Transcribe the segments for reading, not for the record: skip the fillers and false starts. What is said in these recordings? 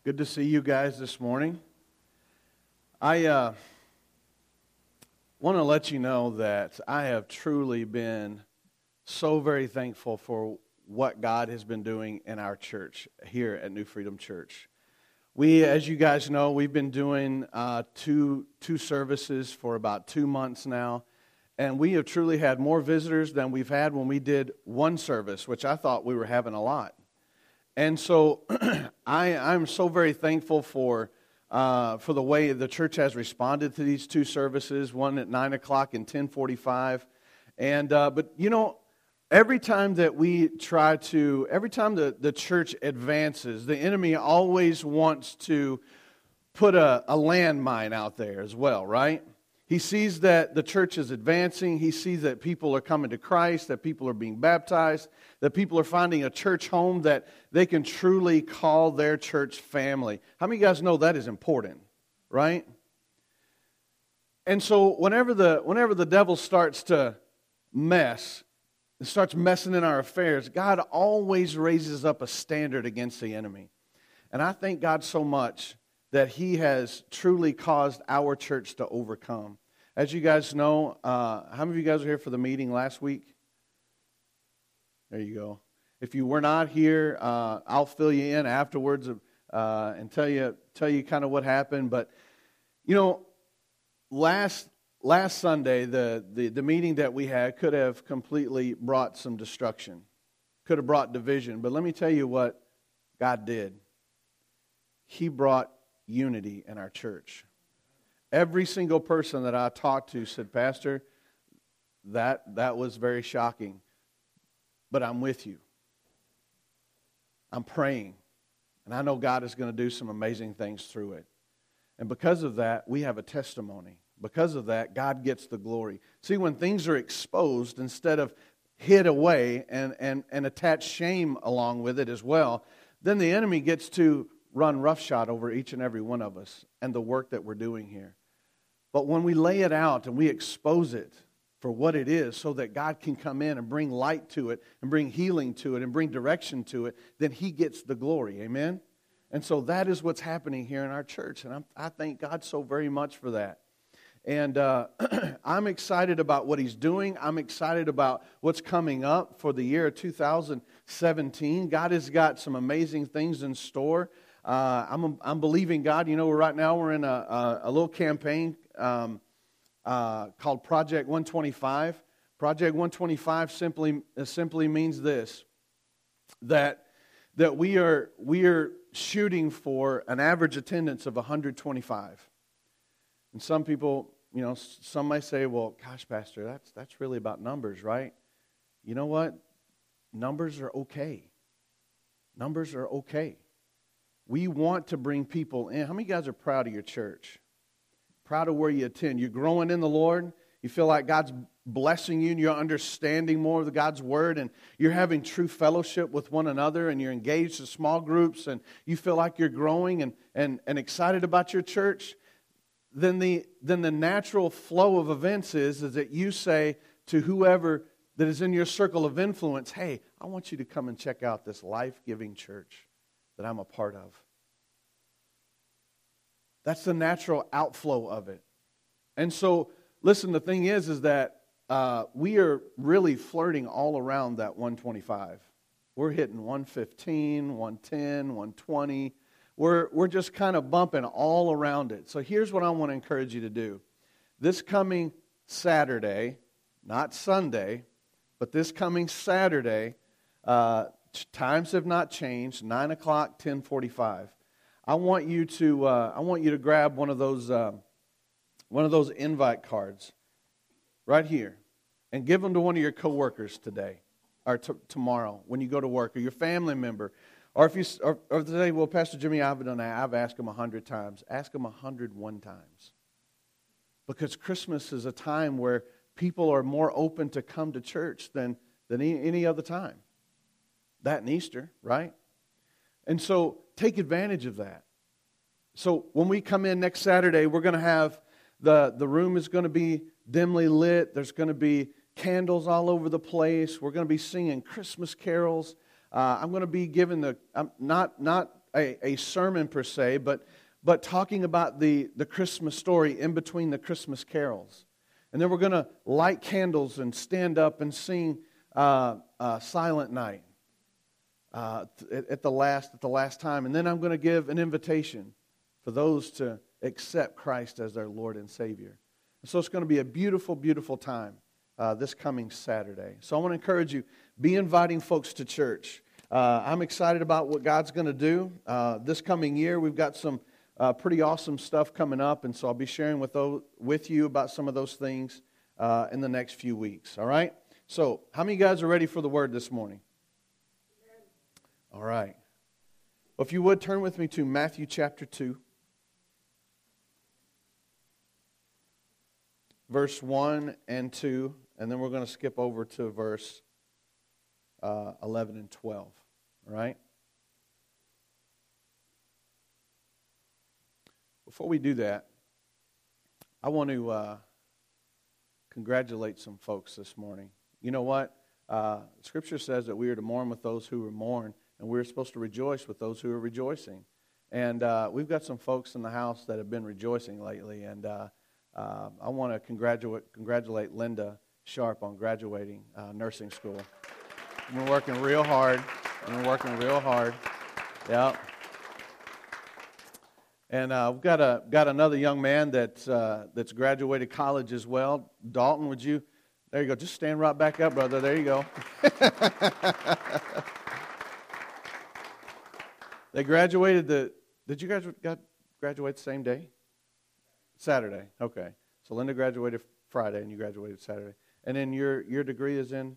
Good to see you guys this morning. I want to let you know that I have truly been so very thankful for what God has been doing in our church here at New Freedom Church. We, as you guys know, we've been doing two services for about 2 months now, and we have truly had more visitors than we've had when we did one service, which I thought we were having a lot. And so I'm so very thankful for the way the church has responded to these two services, one at 9 o'clock and 10:45. And but you know, every time that every time the church advances, the enemy always wants to put a landmine out there as well, right? He sees that the church is advancing. He sees that people are coming to Christ, that people are being baptized, that people are finding a church home that they can truly call their church family. How many of you guys know that is important, right? And so whenever the devil starts to starts messing in our affairs, God always raises up a standard against the enemy. And I thank God so much that He has truly caused our church to overcome. As you guys know, how many of you guys were here for the meeting last week? There you go. If you were not here, I'll fill you in afterwards and tell you kind of what happened. But you know, last Sunday, the meeting that we had could have completely brought some destruction, could have brought division. But let me tell you what God did. He brought unity in our church. Every single person that I talked to said, Pastor, that was very shocking, but I'm with you. I'm praying, and I know God is going to do some amazing things through it. And because of that, we have a testimony. Because of that, God gets the glory. See, when things are exposed, instead of hid away and attach shame along with it as well, then the enemy gets to run roughshod over each and every one of us and the work that we're doing here. But when we lay it out and we expose it for what it is so that God can come in and bring light to it and bring healing to it and bring direction to it, then He gets the glory. Amen? And so that is what's happening here in our church. And I thank God so very much for that. And I'm excited about what He's doing. I'm excited about what's coming up for the year 2017. God has got some amazing things in store. I'm believing God. You know, right now we're in a little campaign called Project 125. Project 125 simply means this: that we are shooting for an average attendance of 125. And some people, you know, some may say, "Well, gosh, Pastor, that's really about numbers, right?" You know what? Numbers are okay. Numbers are okay. We want to bring people in. How many of you guys are proud of your church? Proud of where you attend? You're growing in the Lord. You feel like God's blessing you and you're understanding more of God's Word and you're having true fellowship with one another and you're engaged in small groups and you feel like you're growing and excited about your church. Then the natural flow of events is that you say to whoever that is in your circle of influence, hey, I want you to come and check out this life-giving church that I'm a part of. That's the natural outflow of it. And so, listen, the thing is that we are really flirting all around that 125. We're hitting 115, 110, 120. We're just kind of bumping all around it. So here's what I want to encourage you to do. This coming Saturday, not Sunday, but this coming Saturday, times have not changed. 9 o'clock, 10:45. I want you to grab one of those invite cards right here, and give them to one of your coworkers today or tomorrow when you go to work, or your family member, or if you say, well, Pastor Jimmy, I've asked them 100 times. Ask them 101 times, because Christmas is a time where people are more open to come to church than any other time. That and Easter, right? And so take advantage of that. So when we come in next Saturday, we're going to have the room is going to be dimly lit. There's going to be candles all over the place. We're going to be singing Christmas carols. I'm going to be giving not a sermon per se, but talking about the Christmas story in between the Christmas carols. And then we're going to light candles and stand up and sing Silent Night at the last time. And then I'm going to give an invitation for those to accept Christ as their Lord and Savior. And so it's going to be a beautiful, beautiful time this coming Saturday. So I want to encourage you, be inviting folks to church. I'm excited about what God's going to do this coming year. We've got some pretty awesome stuff coming up, and so I'll be sharing with you about some of those things in the next few weeks. All right? So, how many of you guys are ready for the Word this morning? All right. Well, if you would, turn with me to Matthew chapter 2. Verse 1 and 2, and then we're going to skip over to verse 11 and 12. All right? Before we do that, I want to congratulate some folks this morning. You know what? Scripture says that we are to mourn with those who are mourn, and we're supposed to rejoice with those who are rejoicing. And we've got some folks in the house that have been rejoicing lately, and I want to congratulate Linda Sharp on graduating nursing school. We're working real hard. Yep. And we've got another young man that's graduated college as well. Dalton, would you? There you go. Just stand right back up, brother. There you go. They graduated Did you guys graduate the same day? Saturday. Okay. So Linda graduated Friday, and you graduated Saturday. And then your degree is in?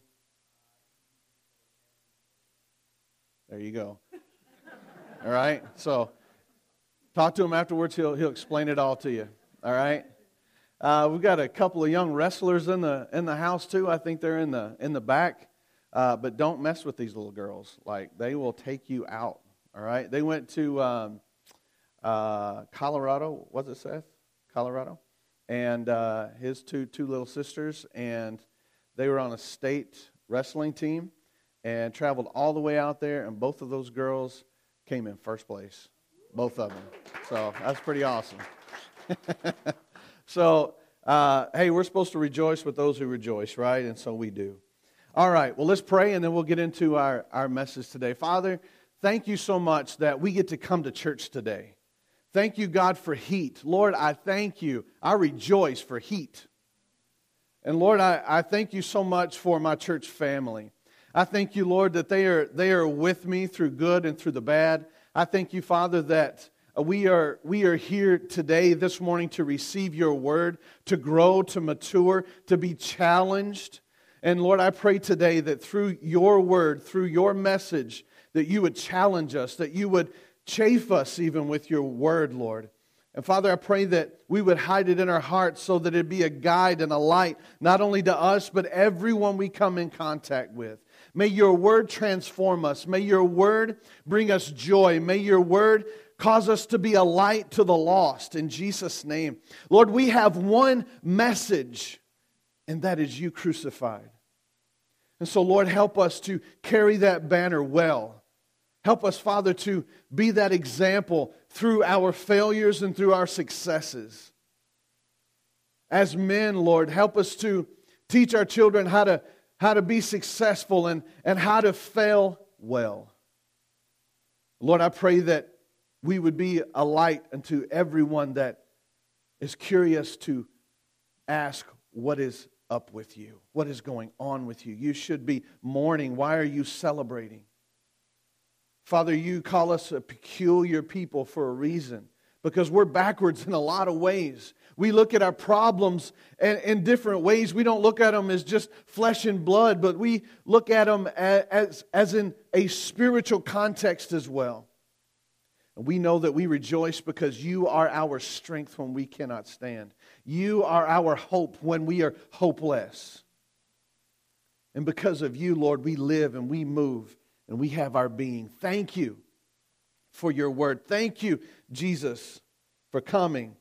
There you go. All right. So talk to him afterwards. He'll explain it all to you. All right. We've got a couple of young wrestlers in the house too. I think they're in the back. But don't mess with these little girls. Like, they will take you out. All right. They went to Colorado. Was it Seth? Colorado, and his two little sisters, and they were on a state wrestling team and traveled all the way out there, and both of those girls came in first place, both of them. So that's pretty awesome. So, hey, we're supposed to rejoice with those who rejoice, right? And so we do. All right, well, let's pray, and then we'll get into our message today. Father, thank you so much that we get to come to church today. Thank you, God, for heat. Lord, I thank you. I rejoice for heat. And Lord, I thank you so much for my church family. I thank you, Lord, that they are with me through good and through the bad. I thank you, Father, that we are here today, this morning, to receive your word, to grow, to mature, to be challenged. And Lord, I pray today that through your word, through your message, that you would challenge us, that you would chafe us even with your word, Lord. And Father, I pray that we would hide it in our hearts so that it be a guide and a light, not only to us, but everyone we come in contact with. May your word transform us. May your word bring us joy. May your word cause us to be a light to the lost, in Jesus' name. Lord, we have one message, and that is you crucified. And so, Lord, help us to carry that banner well. Help us, Father, to be that example through our failures and through our successes. As men, Lord, help us to teach our children how to be successful and how to fail well. Lord, I pray that we would be a light unto everyone that is curious to ask, what is up with you? What is going on with you? You should be mourning. Why are you celebrating? Father, you call us a peculiar people for a reason, because we're backwards in a lot of ways. We look at our problems in different ways. We don't look at them as just flesh and blood, but we look at them as in a spiritual context as well. And we know that we rejoice because you are our strength when we cannot stand. You are our hope when we are hopeless. And because of you, Lord, we live and we move and we have our being. Thank you for your word. Thank you, Jesus, for coming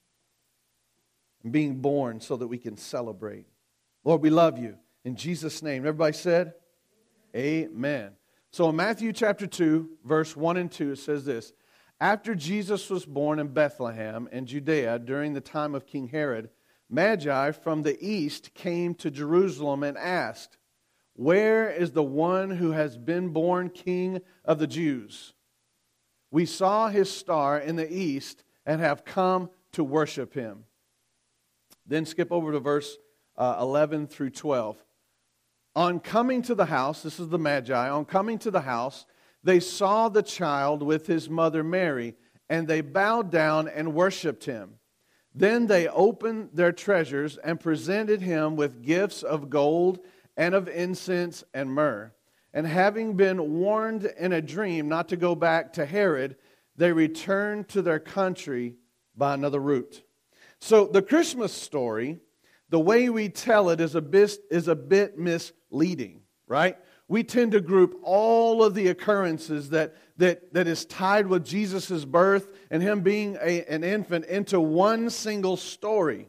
and being born so that we can celebrate. Lord, we love you. In Jesus' name. Everybody said? Amen. So in Matthew chapter 2, verse 1 and 2, it says this: After Jesus was born in Bethlehem in Judea during the time of King Herod, Magi from the east came to Jerusalem and asked, "Where is the one who has been born King of the Jews? We saw his star in the east and have come to worship him." Then skip over to verse 11 through 12. On coming to the house, this is the Magi, on coming to the house, they saw the child with his mother Mary, and they bowed down and worshipped him. Then they opened their treasures and presented him with gifts of gold and of incense and myrrh. And having been warned in a dream not to go back to Herod, they returned to their country by another route. So the Christmas story, the way we tell it is a bit misleading, right? We tend to group all of the occurrences that is tied with Jesus' birth and him being an infant into one single story.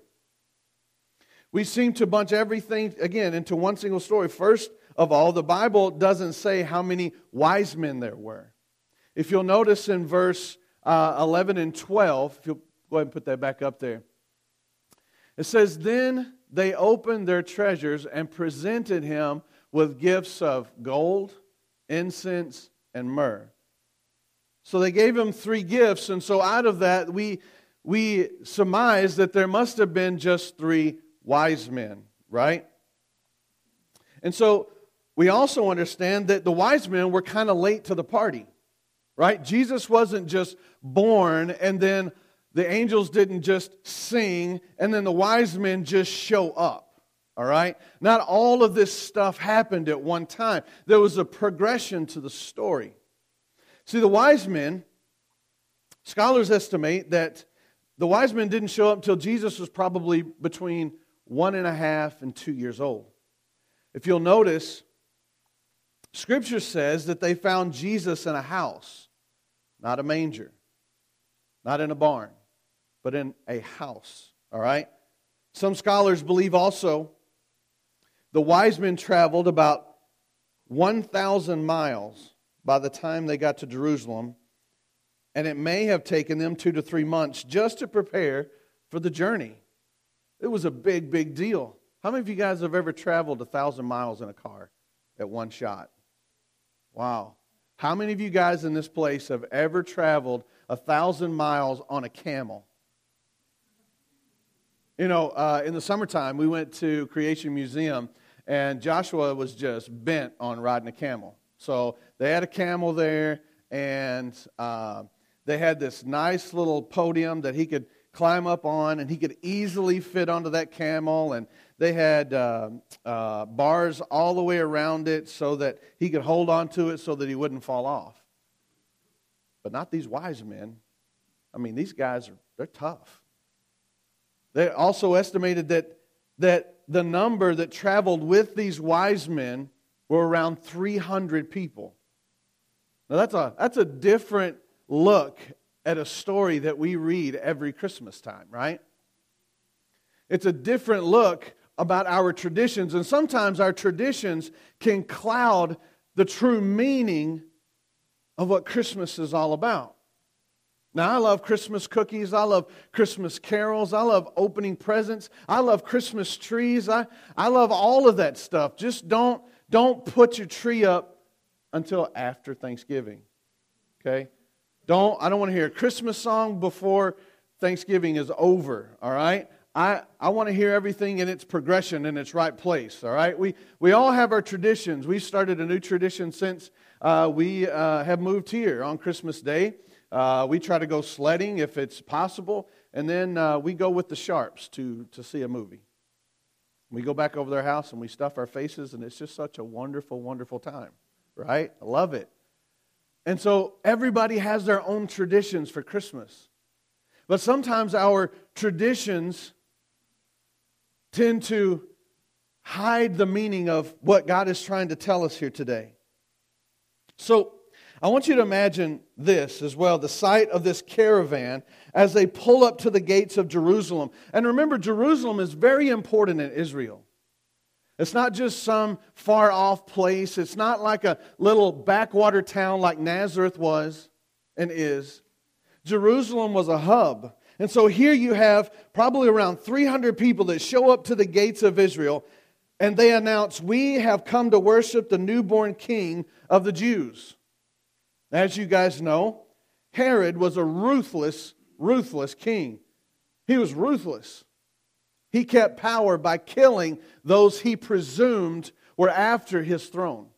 We seem to bunch everything, again, into one single story. First of all, the Bible doesn't say how many wise men there were. If you'll notice in verse 11 and 12, if you'll go ahead and put that back up there. It says, "Then they opened their treasures and presented him with gifts of gold, incense, and myrrh." So they gave him 3 gifts, and so out of that we surmise that there must have been just 3 wise men, right? And so we also understand that the wise men were kind of late to the party, right? Jesus wasn't just born and then the angels didn't just sing and then the wise men just show up. All right? Not all of this stuff happened at one time. There was a progression to the story. See, the wise men, scholars estimate that the wise men didn't show up until Jesus was probably between 1.5 and 2 years old. If you'll notice, Scripture says that they found Jesus in a house, not a manger, not in a barn, but in a house. All right? Some scholars believe also the wise men traveled about 1,000 miles by the time they got to Jerusalem, and it may have taken them 2 to 3 months just to prepare for the journey. It was a big, big deal. How many of you guys have ever traveled 1,000 miles in a car at one shot? Wow. How many of you guys in this place have ever traveled 1,000 miles on a camel? You know, in the summertime, we went to Creation Museum, and Joshua was just bent on riding a camel. So they had a camel there, and they had this nice little podium that he could climb up on, and he could easily fit onto that camel, and they had bars all the way around it so that he could hold on to it so that he wouldn't fall off. But not these wise men. I mean, these guys, they're tough. They also estimated that the number that traveled with these wise men were around 300 people. Now that's a different look at a story that we read every Christmas time, right? It's a different look about our traditions, and sometimes our traditions can cloud the true meaning of what Christmas is all about. Now, I love Christmas cookies. I love Christmas carols. I love opening presents. I love Christmas trees. I love all of that stuff. Just don't put your tree up until after Thanksgiving. Okay? I don't want to hear a Christmas song before Thanksgiving is over. All right? I want to hear everything in its progression, in its right place. All right? We all have our traditions. We started a new tradition since we have moved here on Christmas Day. We try to go sledding if it's possible, and then we go with the Sharps to see a movie. We go back over their house and we stuff our faces, and it's just such a wonderful, wonderful time, right? I love it. And so everybody has their own traditions for Christmas. But sometimes our traditions tend to hide the meaning of what God is trying to tell us here today. So I want you to imagine this as well, the sight of this caravan as they pull up to the gates of Jerusalem. And remember, Jerusalem is very important in Israel. It's not just some far-off place. It's not like a little backwater town like Nazareth was and is. Jerusalem was a hub. And so here you have probably around 300 people that show up to the gates of Israel, and they announce, we have come to worship the newborn king of the Jews. As you guys know, Herod was a ruthless king. He was ruthless. He kept power by killing those he presumed were after his throne.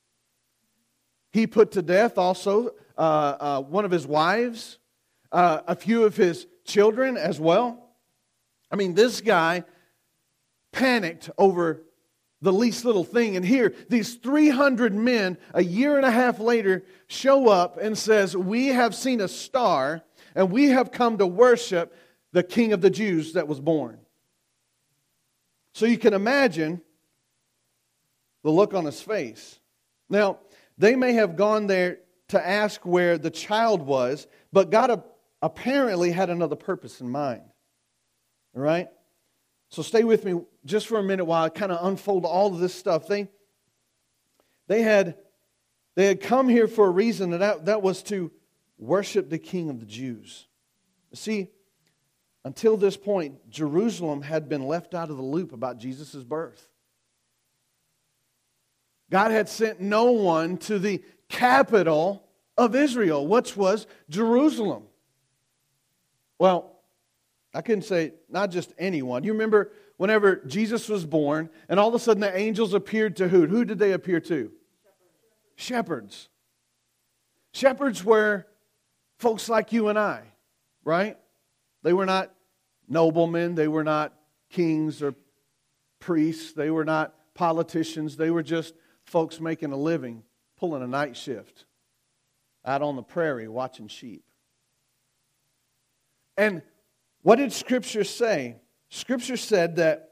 He put to death also one of his wives, a few of his children as well. I mean, this guy panicked over the least little thing. And here, these 300 men, a year and a half later, show up and says, we have seen a star, and we have come to worship the King of the Jews that was born. So you can imagine the look on his face. Now, they may have gone there to ask where the child was, but God apparently had another purpose in mind. All right? So stay with me just for a minute while I kind of unfold all of this stuff. They had come here for a reason, and that was to worship the King of the Jews. See, until this point, Jerusalem had been left out of the loop about Jesus' birth. God had sent no one to the capital of Israel, which was Jerusalem. Well, I couldn't say not just anyone. You remember whenever Jesus was born, and all of a sudden the angels appeared to who? Who did they appear to? Shepherds. Shepherds were folks like you and I, right? They were not noblemen. They were not kings or priests. They were not politicians. They were just folks making a living, pulling a night shift out on the prairie watching sheep. And what did Scripture say? Scripture said that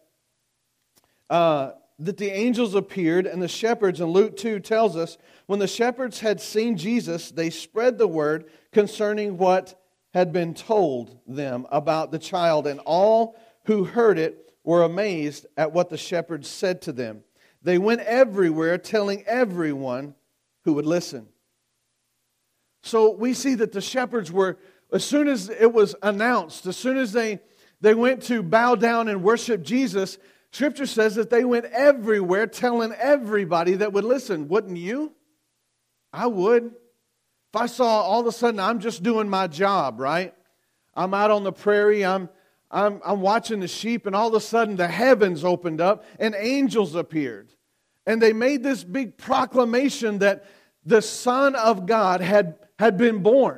the angels appeared and the shepherds, and Luke 2 tells us, when the shepherds had seen Jesus, they spread the word concerning what had been told them about the child, and all who heard it were amazed at what the shepherds said to them. They went everywhere telling everyone who would listen. So we see that the shepherds were, as soon as it was announced, as soon as they went to bow down and worship Jesus, Scripture says that they went everywhere telling everybody that would listen. Wouldn't you? I would. If I saw all of a sudden I'm just doing my job, right? I'm out on the prairie, I'm watching the sheep, and all of a sudden the heavens opened up and angels appeared. And they made this big proclamation that the Son of God had been born.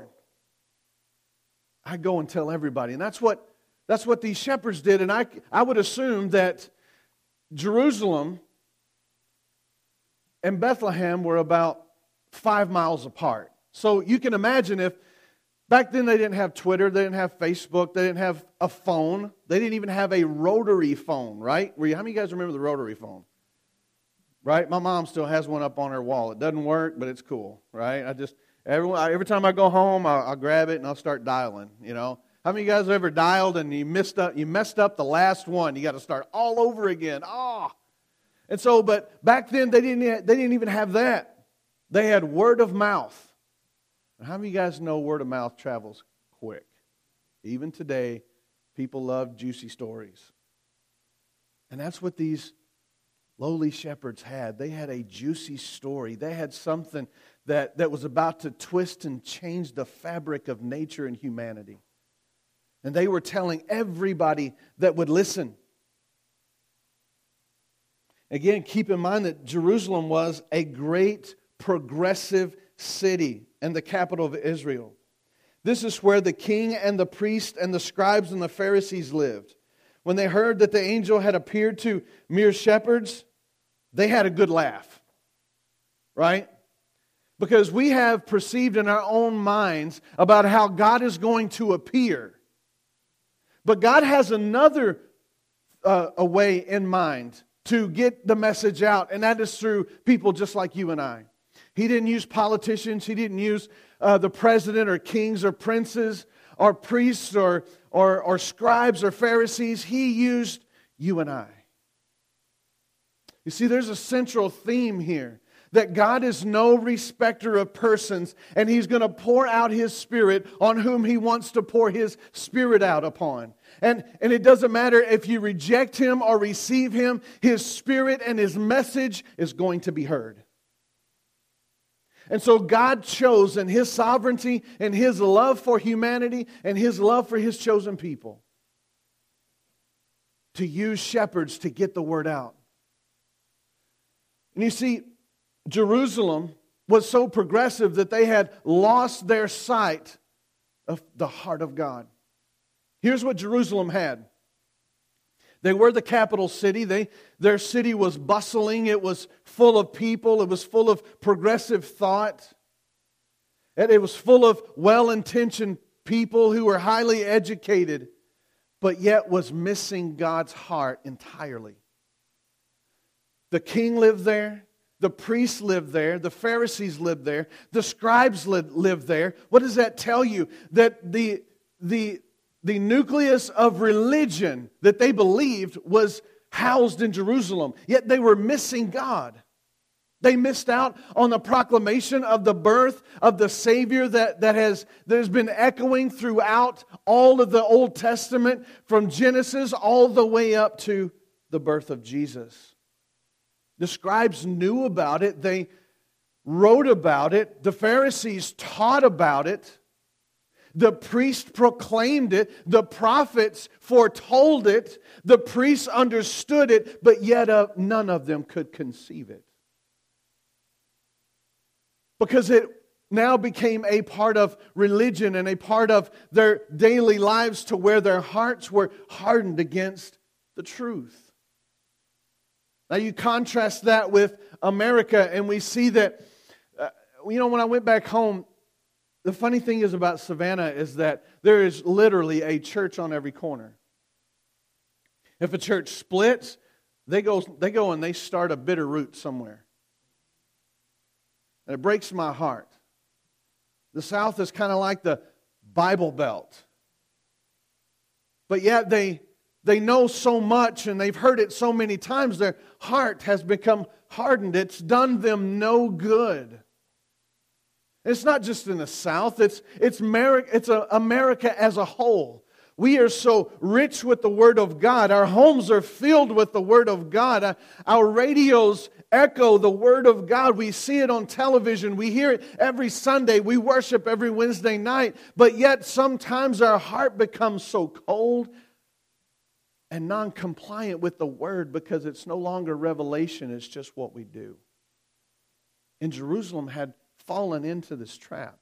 I go and tell everybody. And that's what these shepherds did. And I would assume that Jerusalem and Bethlehem were about 5 miles apart. So you can imagine if back then they didn't have Twitter, they didn't have Facebook, they didn't have a phone, they didn't even have a rotary phone, right? How many of you guys remember the rotary phone? Right? My mom still has one up on her wall. It doesn't work, but it's cool, right? Every time I go home, I'll grab it and I'll start dialing, you know. How many of you guys have ever dialed and you messed up the last one? You got to start all over again. And so, but back then they didn't even have that. They had word of mouth. How many of you guys know word of mouth travels quick? Even today, people love juicy stories. And that's what these lowly shepherds had. They had a juicy story. They had something that was about to twist and change the fabric of nature and humanity. And they were telling everybody that would listen. Again, keep in mind that Jerusalem was a great progressive city and the capital of Israel. This is where the king and the priest and the scribes and the Pharisees lived. When they heard that the angel had appeared to mere shepherds, they had a good laugh. Right? Because we have perceived in our own minds about how God is going to appear. But God has another a way in mind to get the message out, and that is through people just like you and I. He didn't use politicians. He didn't use the president or kings or princes or priests or scribes or Pharisees. He used you and I. You see, there's a central theme here that God is no respecter of persons, and He's going to pour out His Spirit on whom He wants to pour His Spirit out upon. And it doesn't matter if you reject Him or receive Him, His Spirit and His message is going to be heard. And so God chose in His sovereignty and His love for humanity and His love for His chosen people to use shepherds to get the word out. And you see, Jerusalem was so progressive that they had lost their sight of the heart of God. Here's what Jerusalem had. They were the capital city. Their city was bustling. It was full of people. It was full of progressive thought. And it was full of well-intentioned people who were highly educated, but yet was missing God's heart entirely. The king lived there. The priests lived there. The Pharisees lived there. The scribes lived there. What does that tell you? That the nucleus of religion that they believed was housed in Jerusalem. Yet they were missing God. They missed out on the proclamation of the birth of the Savior that has been echoing throughout all of the Old Testament, from Genesis all the way up to the birth of Jesus. The scribes knew about it. They wrote about it. The Pharisees taught about it. The priests proclaimed it. The prophets foretold it. The priests understood it, but yet none of them could conceive it. Because it now became a part of religion and a part of their daily lives, to where their hearts were hardened against the truth. Now you contrast that with America, and we see that, when I went back home, the funny thing is about Savannah is that there is literally a church on every corner. If a church splits, they go and they start a bitter root somewhere. And it breaks my heart. The South is kind of like the Bible Belt. But yet they know so much and they've heard it so many times, their heart has become hardened. It's done them no good. It's not just in the South, it's America as a whole. We are so rich with the Word of God. Our homes are filled with the Word of God. Our radios echo the Word of God. We see it on television. We hear it every Sunday. We worship every Wednesday night. But yet sometimes our heart becomes so cold and non-compliant with the Word because it's no longer revelation. It's just what we do. And Jerusalem had fallen into this trap.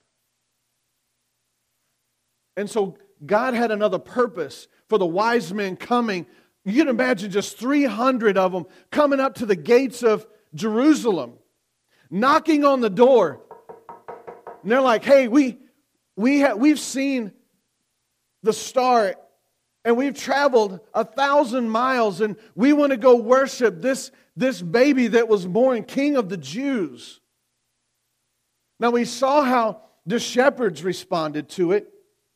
And so God had another purpose for the wise men coming. You can imagine just 300 of them coming up to the gates of Jerusalem, knocking on the door. And they're like, hey, we've seen the star, and we've traveled 1,000 miles, and we want to go worship this baby that was born King of the Jews. Now we saw how the shepherds responded to it.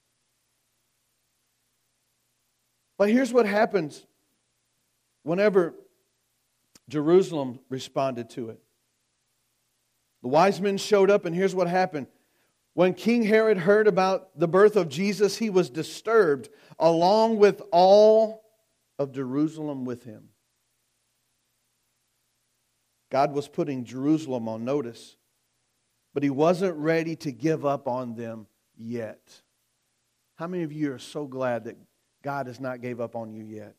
But here's what happens whenever Jerusalem responded to it. The wise men showed up, and here's what happened. When King Herod heard about the birth of Jesus, he was disturbed, along with all of Jerusalem with him. God was putting Jerusalem on notice, but He wasn't ready to give up on them yet. How many of you are so glad that God has not gave up on you yet?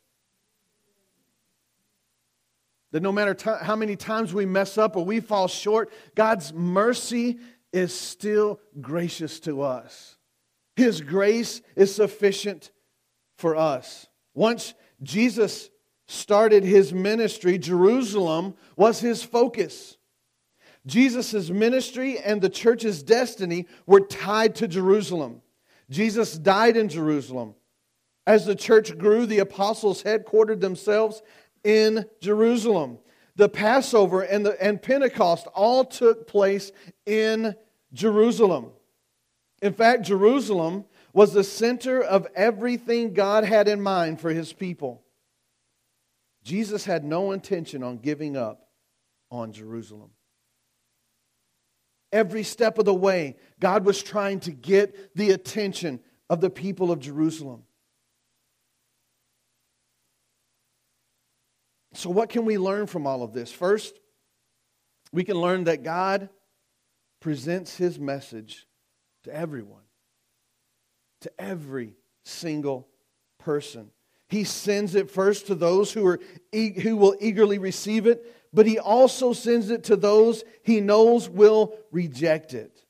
That no matter how many times we mess up or we fall short, God's mercy is still gracious to us. His grace is sufficient for us. Once Jesus started His ministry, Jerusalem was His focus. Jesus' ministry and the church's destiny were tied to Jerusalem. Jesus died in Jerusalem. As the church grew, the apostles headquartered themselves in Jerusalem. The Passover and Pentecost all took place in Jerusalem. In fact, Jerusalem was the center of everything God had in mind for His people. Jesus had no intention on giving up on Jerusalem. Every step of the way, God was trying to get the attention of the people of Jerusalem. So what can we learn from all of this? First, we can learn that God presents His message to everyone, to every single person. He sends it first to those who will eagerly receive it, but He also sends it to those He knows will reject it.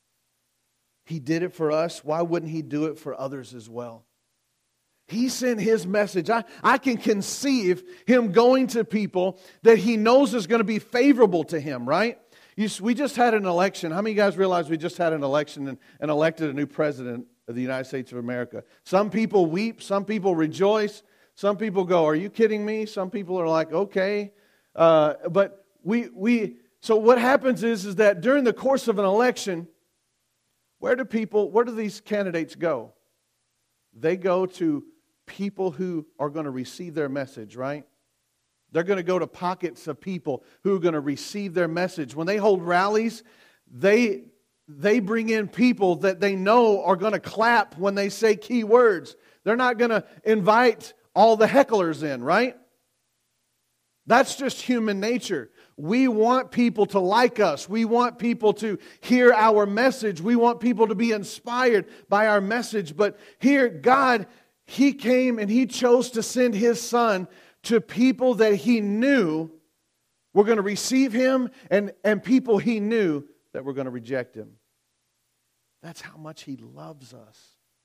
He did it for us. Why wouldn't He do it for others as well? He sent His message. I can conceive Him going to people that He knows is going to be favorable to Him, right? We just had an election. How many of you guys realize we just had an election and elected a new president of the United States of America? Some people weep. Some people rejoice. Some people go, "Are you kidding me?" Some people are like, "Okay." But so what happens is that during the course of an election, where do these candidates go? They go to people who are going to receive their message, right? They're going to go to pockets of people who are going to receive their message. When they hold rallies, they bring in people that they know are going to clap when they say key words. They're not going to invite all the hecklers in, right? That's just human nature. We want people to like us. We want people to hear our message. We want people to be inspired by our message. But here, God, He came and He chose to send His Son to people that He knew were going to receive Him and people He knew that were going to reject Him. That's how much He loves us.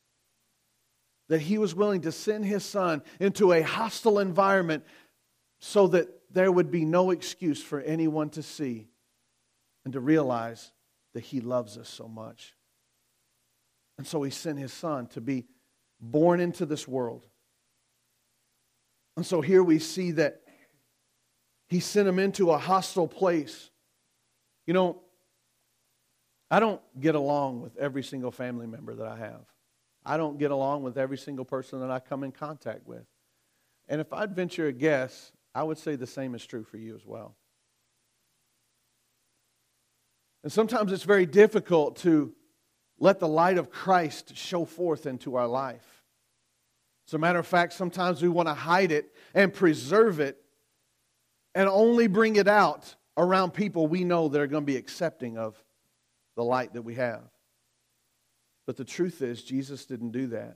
That He was willing to send His Son into a hostile environment so that there would be no excuse for anyone to see and to realize that He loves us so much. And so He sent His Son to be born into this world. And so here we see that He sent Him into a hostile place. You know, I don't get along with every single family member that I have. I don't get along with every single person that I come in contact with. And if I'd venture a guess, I would say the same is true for you as well. And sometimes it's very difficult to let the light of Christ show forth into our life. As a matter of fact, sometimes we want to hide it and preserve it and only bring it out around people we know that are going to be accepting of the light that we have. But the truth is, Jesus didn't do that.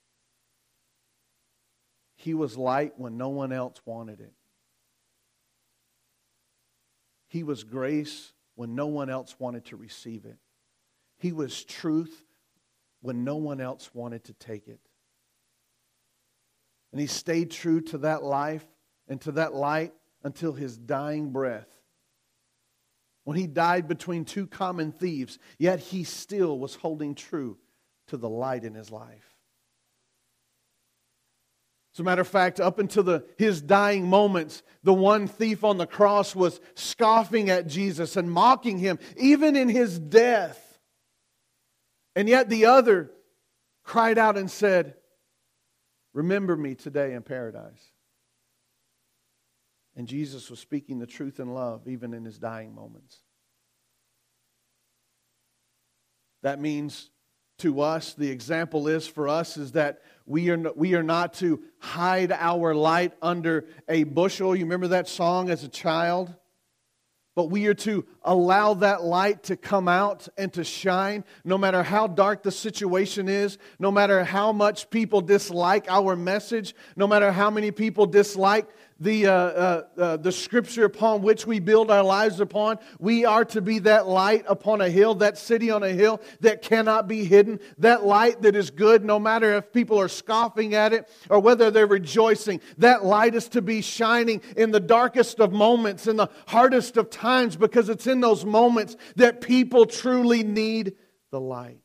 He was light when no one else wanted it. He was grace when no one else wanted to receive it. He was truth when no one else wanted to take it. And He stayed true to that life and to that light until His dying breath. When He died between two common thieves, yet He still was holding true to the light in His life. As a matter of fact, up until His dying moments, the one thief on the cross was scoffing at Jesus and mocking Him, even in His death. And yet the other cried out and said, "Remember me today in paradise." And Jesus was speaking the truth in love, even in His dying moments. That means to us, the example is for us is that we are not to hide our light under a bushel. You remember that song as a child? But we are to allow that light to come out and to shine, no matter how dark the situation is, no matter how much people dislike our message, no matter how many people dislike the Scripture upon which we build our lives upon. We are to be that light upon a hill, that city on a hill that cannot be hidden, that light that is good no matter if people are scoffing at it or whether they're rejoicing. That light is to be shining in the darkest of moments, in the hardest of times, because it's in those moments that people truly need the light.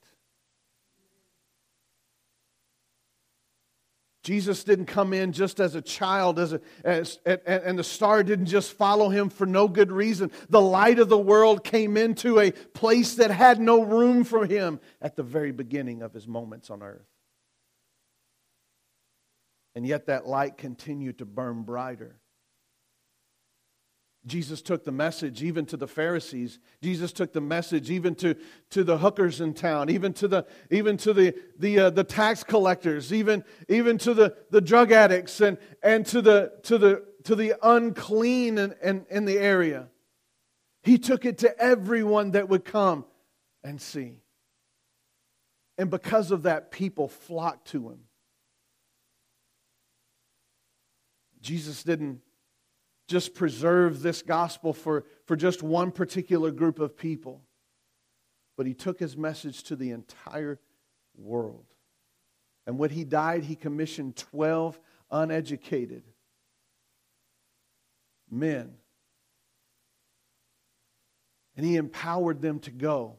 Jesus didn't come in just as a child, and the star didn't just follow Him for no good reason. The light of the world came into a place that had no room for Him at the very beginning of His moments on earth. And yet that light continued to burn brighter. Jesus took the message even to the Pharisees. Jesus took the message even to the hookers in town, even to the tax collectors, even to the drug addicts and to the unclean in the area. He took it to everyone that would come and see. And because of that, people flocked to him. Jesus didn't just preserve this gospel for just one particular group of people, but he took his message to the entire world. And when he died, he commissioned 12 uneducated men. And he empowered them to go,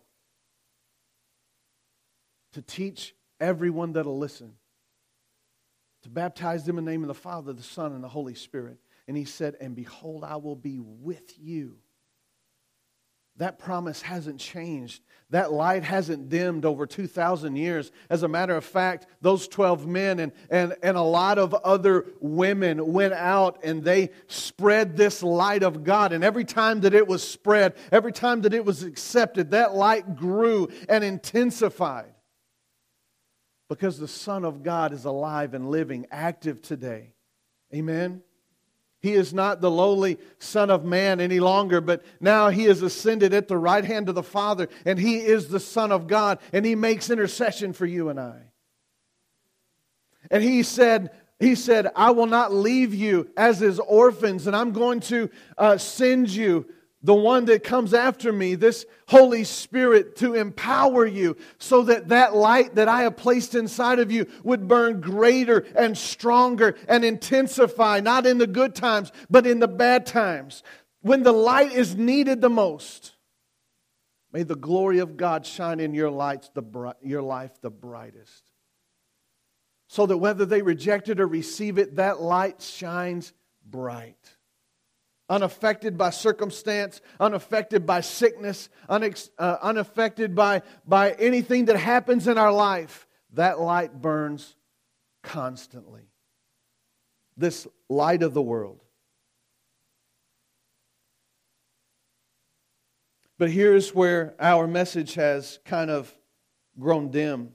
to teach everyone that'll listen, to baptize them in the name of the Father, the Son, and the Holy Spirit. And he said, and behold, I will be with you. That promise hasn't changed. That light hasn't dimmed over 2,000 years. As a matter of fact, those 12 men and a lot of other women went out and they spread this light of God. And every time that it was spread, every time that it was accepted, that light grew and intensified. Because the Son of God is alive and living, active today. Amen? He is not the lowly Son of Man any longer, but now He is ascended at the right hand of the Father, and He is the Son of God, and He makes intercession for you and I. And He said, I will not leave you as His orphans, and I'm going to send you the one that comes after me, this Holy Spirit, to empower you so that light that I have placed inside of you would burn greater and stronger and intensify, not in the good times, but in the bad times. When the light is needed the most, may the glory of God shine in your life the brightest. So that whether they reject it or receive it, that light shines bright. Unaffected by circumstance, unaffected by sickness, unaffected by anything that happens in our life. That light burns constantly. This light of the world. But here's where our message has kind of grown dim.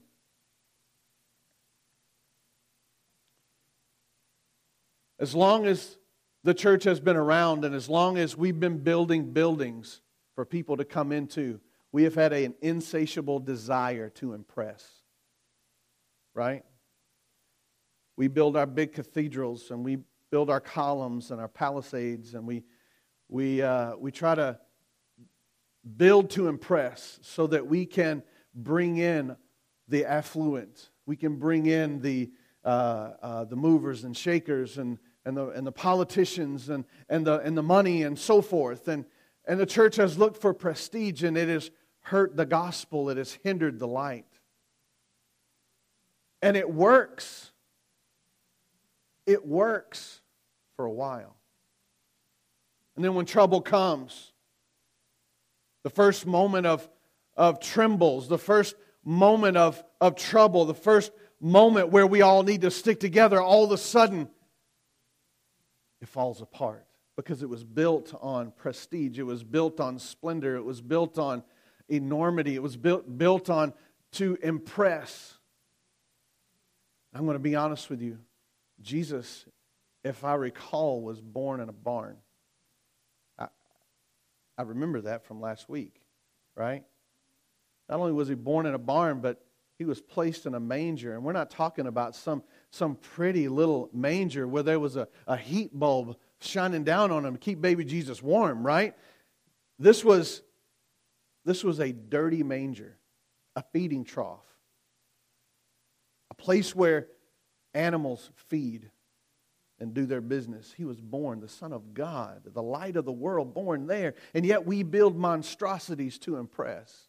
As long as the church has been around, and as long as we've been building buildings for people to come into, we have had an insatiable desire to impress. Right? We build our big cathedrals, and we build our columns and our palisades, and we try to build to impress so that we can bring in the affluent. We can bring in the movers and shakers and the politicians and the money and so forth. And the church has looked for prestige, and it has hurt the gospel. It has hindered the light. And it works. It works for a while. And then when trouble comes, the first moment of trembles, the first moment of trouble, the first moment where we all need to stick together, all of a sudden, it falls apart because it was built on prestige. It was built on splendor. It was built on enormity. It was built on to impress. I'm going to be honest with you. Jesus, if I recall, was born in a barn. I remember that from last week, right? Not only was He born in a barn, but He was placed in a manger. And we're not talking about some pretty little manger where there was a heat bulb shining down on Him to keep baby Jesus warm, right? This was a dirty manger, a feeding trough, a place where animals feed and do their business. He was born, the Son of God, the light of the world, born there. And yet we build monstrosities to impress.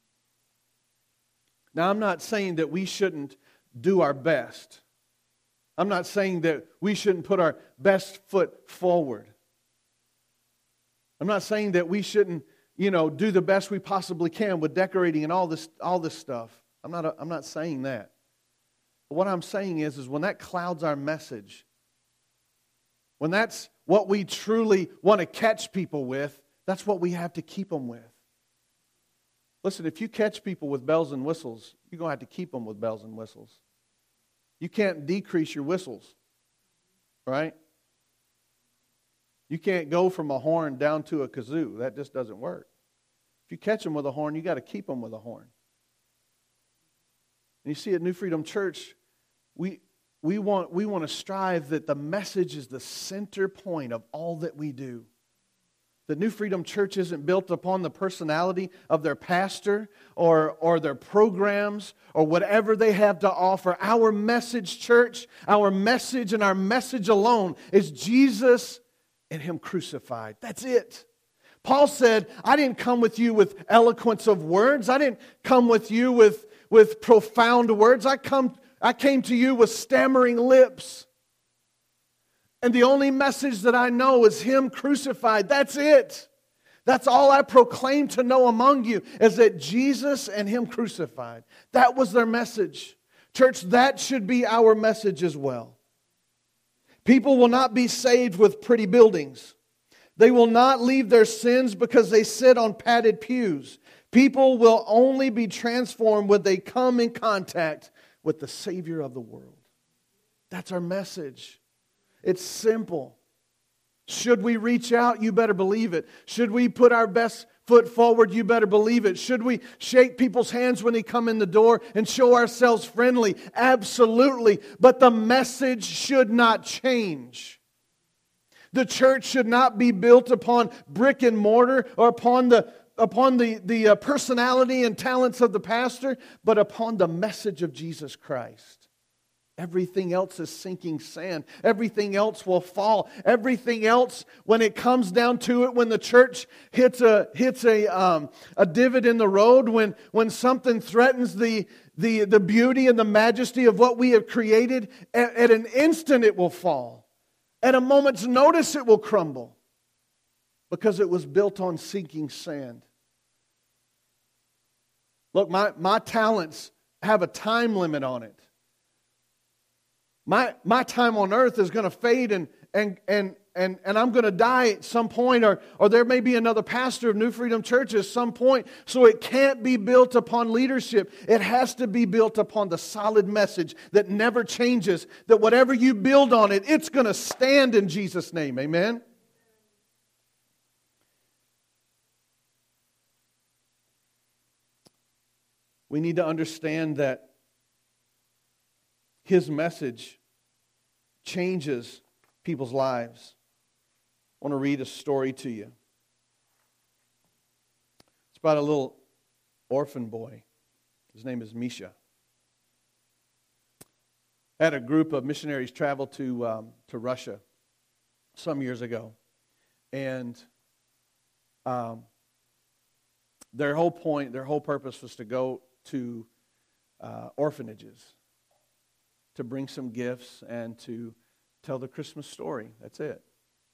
Now, I'm not saying that we shouldn't do our best. I'm not saying that we shouldn't put our best foot forward. I'm not saying that we shouldn't, do the best we possibly can with decorating and all this stuff. I'm not saying that. But what I'm saying is when that clouds our message, when that's what we truly want to catch people with, that's what we have to keep them with. Listen, if you catch people with bells and whistles, you're going to have to keep them with bells and whistles. You can't decrease your whistles, right? You can't go from a horn down to a kazoo. That just doesn't work. If you catch them with a horn, you got to keep them with a horn. And you see, at New Freedom Church, we want to strive that the message is the center point of all that we do. The New Freedom Church isn't built upon the personality of their pastor or their programs or whatever they have to offer. Our message, church, our message and our message alone is Jesus and Him crucified. That's it. Paul said, I didn't come with you with eloquence of words. I didn't come with you with profound words. I came to you with stammering lips. And the only message that I know is Him crucified. That's it. That's all I proclaim to know among you, is that Jesus and Him crucified. That was their message. Church, that should be our message as well. People will not be saved with pretty buildings. They will not leave their sins because they sit on padded pews. People will only be transformed when they come in contact with the Savior of the world. That's our message. It's simple. Should we reach out? You better believe it. Should we put our best foot forward? You better believe it. Should we shake people's hands when they come in the door and show ourselves friendly? Absolutely. But the message should not change. The church should not be built upon brick and mortar or upon the personality and talents of the pastor, but upon the message of Jesus Christ. Everything else is sinking sand. Everything else will fall. Everything else, when it comes down to it, when the church hits a divot in the road, when something threatens the beauty and the majesty of what we have created, at an instant it will fall. At a moment's notice it will crumble. Because it was built on sinking sand. Look, my talents have a time limit on it. My time on earth is going to fade and I'm going to die at some point, or there may be another pastor of New Freedom Church at some point. So it can't be built upon leadership. It has to be built upon the solid message that never changes, that whatever you build on it, it's going to stand in Jesus' name. Amen? We need to understand that His message changes people's lives. I want to read a story to you. It's about a little orphan boy. His name is Misha. I had a group of missionaries travel to Russia some years ago. And their whole purpose was to go to orphanages, to bring some gifts and to tell the Christmas story. That's it.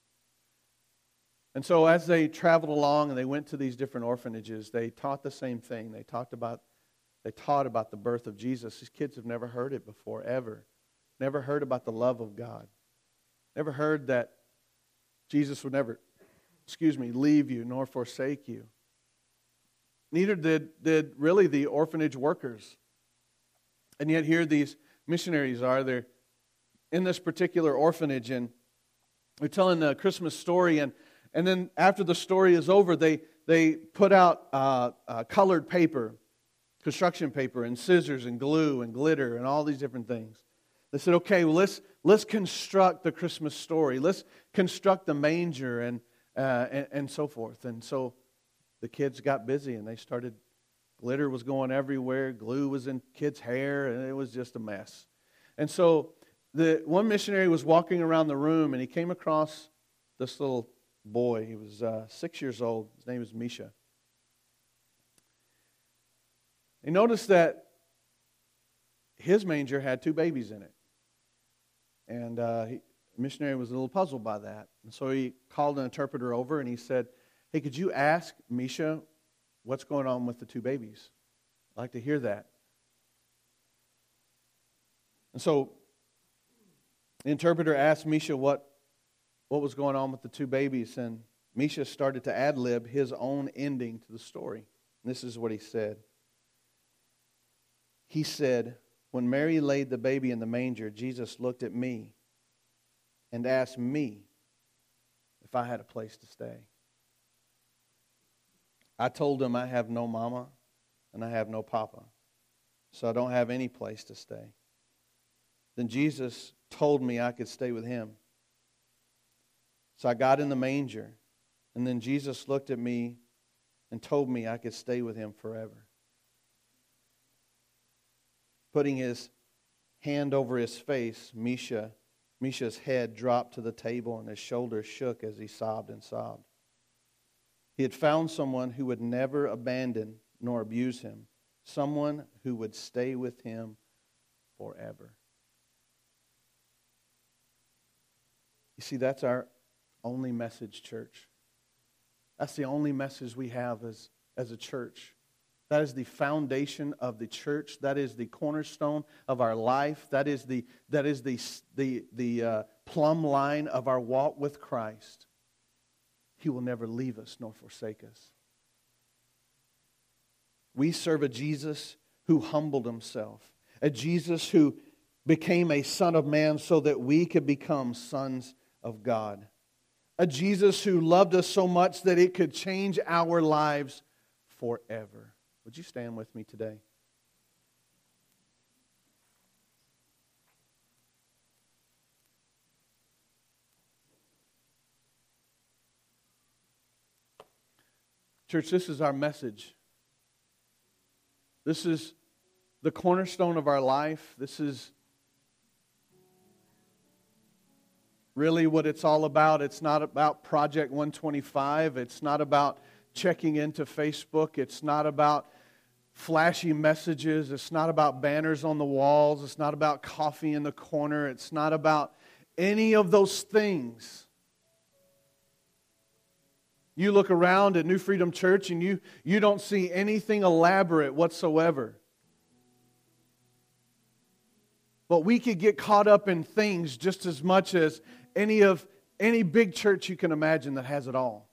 And so as they traveled along and they went to these different orphanages, they taught the same thing. They taught about the birth of Jesus. These kids have never heard it before, ever. Never heard about the love of God. Never heard that Jesus would never, leave you nor forsake you. Neither did really the orphanage workers. And yet here these missionaries are. They're in this particular orphanage and they're telling the Christmas story. And then after the story is over, they put out colored paper, construction paper, and scissors and glue and glitter and all these different things. They said, okay, well, let's construct the Christmas story. Let's construct the manger and so forth. And so the kids got busy and they started, glitter was going everywhere, glue was in kids' hair, and it was just a mess. And so the one missionary was walking around the room and he came across this little boy. He was 6 years old. His name was Misha. He noticed that his manger had 2 babies in it. And the missionary was a little puzzled by that. And so he called an interpreter over and he said, hey, could you ask Misha what's going on with the 2 babies? I'd like to hear that. And so the interpreter asked Misha what what was going on with the two babies, and Misha started to ad-lib his own ending to the story. And this is what he said. He said, when Mary laid the baby in the manger, Jesus looked at me and asked me if I had a place to stay. I told him I have no mama and I have no papa, so I don't have any place to stay. Then Jesus told me I could stay with him. So I got in the manger, and then Jesus looked at me and told me I could stay with him forever. Putting his hand over his face, Misha's head dropped to the table and his shoulders shook as he sobbed and sobbed. He had found someone who would never abandon nor abuse him, someone who would stay with him forever. You see, that's our only message, church. That's the only message we have as a church. That is the foundation of the church. That is the cornerstone of our life. That is the plumb line of our walk with Christ. He will never leave us nor forsake us. We serve a Jesus who humbled himself, a Jesus who became a son of man so that we could become sons of God, a Jesus who loved us so much that it could change our lives forever. Would you stand with me today? Church, this is our message. This is the cornerstone of our life. This is really what it's all about. It's not about Project 125. It's not about checking into Facebook. It's not about flashy messages. It's not about banners on the walls. It's not about coffee in the corner. It's not about any of those things. You look around at New Freedom Church and you don't see anything elaborate whatsoever. But we could get caught up in things just as much as any big church you can imagine that has it all.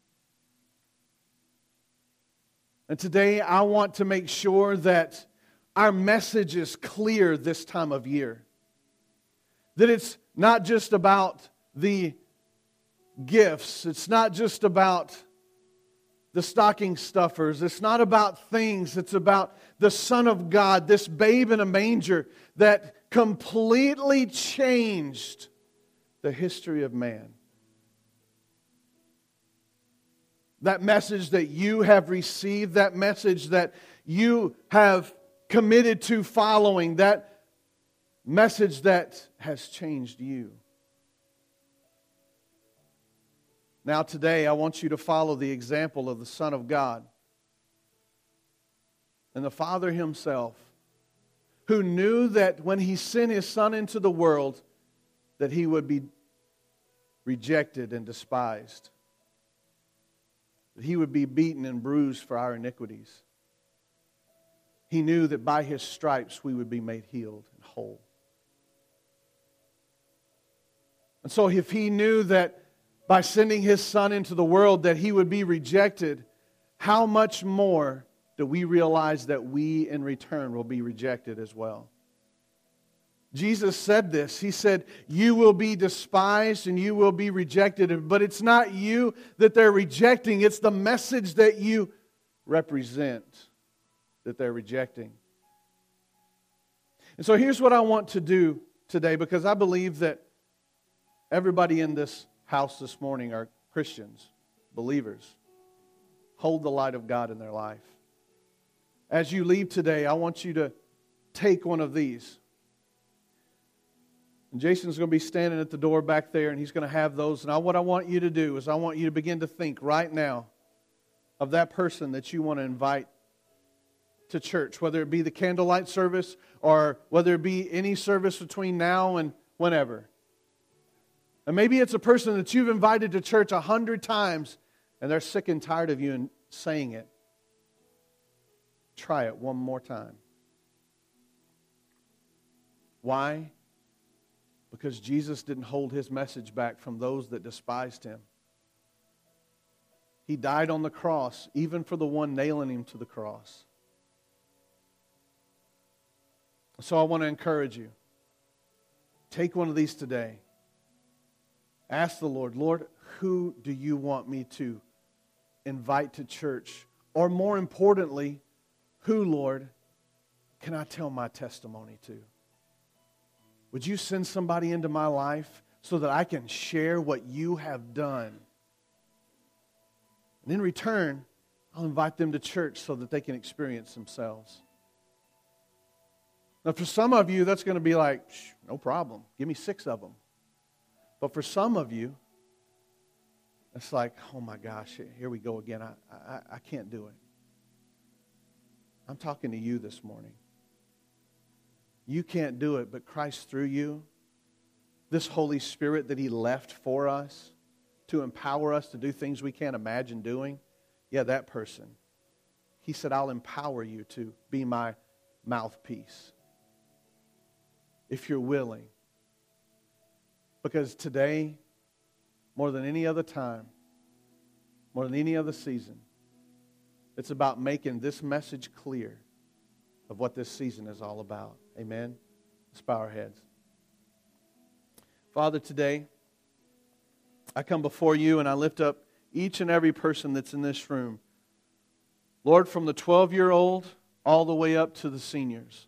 And today I want to make sure that our message is clear this time of year. That it's not just about the gifts. It's not just about the stocking stuffers. It's not about things. It's about the Son of God, this babe in a manger that completely changed the history of man. That message that you have received, that message that you have committed to following, that message that has changed you. Now today I want you to follow the example of the Son of God and the Father Himself, who knew that when He sent His Son into the world, that He would be rejected and despised. That He would be beaten and bruised for our iniquities. He knew that by His stripes we would be made healed and whole. And so if He knew that by sending His Son into the world that He would be rejected, how much more do we realize that we in return will be rejected as well? Jesus said this. He said, you will be despised and you will be rejected. But it's not you that they're rejecting. It's the message that you represent that they're rejecting. And so here's what I want to do today, because I believe that everybody in this house this morning are Christians, believers, hold the light of God in their life. As you leave today, I want you to take one of these. And Jason's going to be standing at the door back there, and he's going to have those. And what I want you to do is I want you to begin to think right now of that person that you want to invite to church, whether it be the candlelight service or whether it be any service between now and whenever. And maybe it's a person that you've invited to church 100 times and they're sick and tired of you and saying it. Try it one more time. Why? Because Jesus didn't hold His message back from those that despised Him. He died on the cross, even for the one nailing Him to the cross. So I want to encourage you. Take one of these today. Ask the Lord, Lord, who do you want me to invite to church? Or more importantly, who, Lord, can I tell my testimony to? Would you send somebody into my life so that I can share what you have done? And in return, I'll invite them to church so that they can experience themselves. Now, for some of you, that's going to be like, no problem. Give me 6 of them. But for some of you, it's like, oh my gosh, here we go again. I can't do it. I'm talking to you this morning. You can't do it, but Christ through you, this Holy Spirit that He left for us to empower us to do things we can't imagine doing, yeah, that person. He said, I'll empower you to be my mouthpiece. If you're willing. Because today, more than any other time, more than any other season, it's about making this message clear of what this season is all about. Amen? Let's bow our heads. Father, today, I come before you and I lift up each and every person that's in this room. Lord, from the 12-year-old all the way up to the seniors.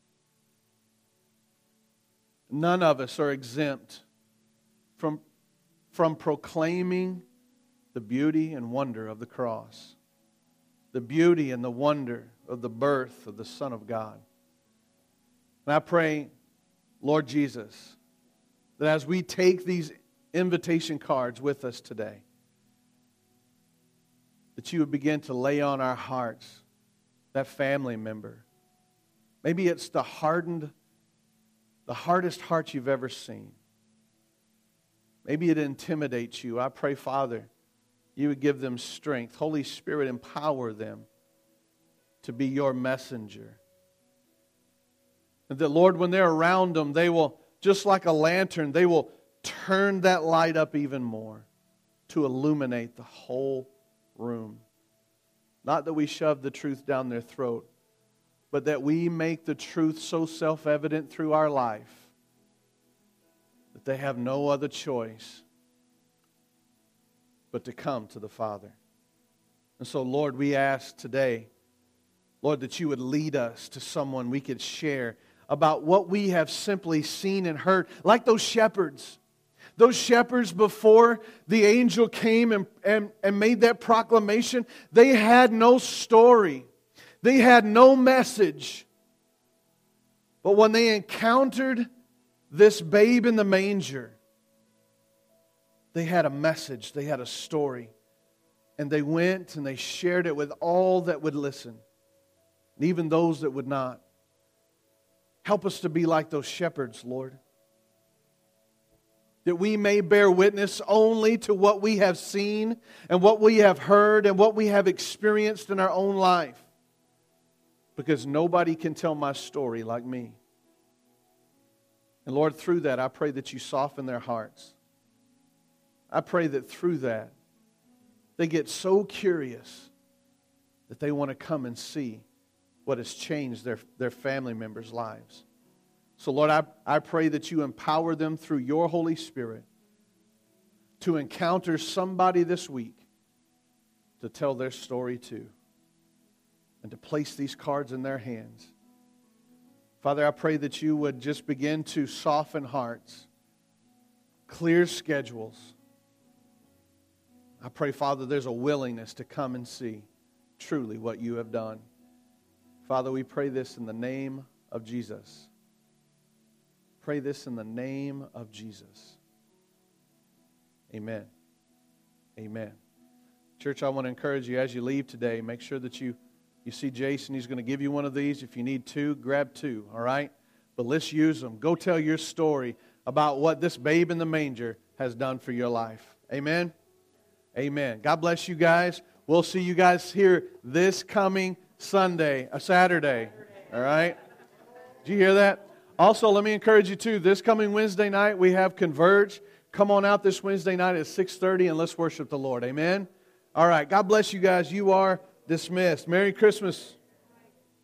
None of us are exempt from proclaiming the beauty and wonder of the cross. The beauty and the wonder of the birth of the Son of God. And I pray, Lord Jesus, that as we take these invitation cards with us today, that you would begin to lay on our hearts that family member. Maybe it's the hardest heart you've ever seen. Maybe it intimidates you. I pray, Father, you would give them strength. Holy Spirit, empower them to be your messenger. And that, Lord, when they're around them, they will, just like a lantern, they will turn that light up even more to illuminate the whole room. Not that we shove the truth down their throat, but that we make the truth so self-evident through our life that they have no other choice but to come to the Father. And so, Lord, we ask today, Lord, that you would lead us to someone we could share about what we have simply seen and heard, like those shepherds. Those shepherds, before the angel came and made that proclamation, they had no story. They had no message. But when they encountered this babe in the manger, they had a message, they had a story. And they went and they shared it with all that would listen, and even those that would not. Help us to be like those shepherds, Lord. That we may bear witness only to what we have seen and what we have heard and what we have experienced in our own life. Because nobody can tell my story like me. And Lord, through that, I pray that you soften their hearts. I pray that through that, they get so curious that they want to come and see what has changed their family members' lives. So Lord, I pray that you empower them through your Holy Spirit to encounter somebody this week to tell their story to, and to place these cards in their hands. Father, I pray that you would just begin to soften hearts, clear schedules. I pray, Father, there's a willingness to come and see truly what you have done. Father, we pray this in the name of Jesus. Pray this in the name of Jesus. Amen. Amen. Church, I want to encourage you as you leave today, make sure that you see Jason. He's going to give you one of these. If you need 2, grab 2, all right? But let's use them. Go tell your story about what this babe in the manger has done for your life. Amen? Amen. God bless you guys. We'll see you guys here this coming Saturday. All right? Did you hear that? Also, let me encourage you too, this coming Wednesday night we have Converge. Come on out this Wednesday night at 6:30 and let's worship the Lord. Amen? All right. God bless you guys. You are dismissed. Merry Christmas.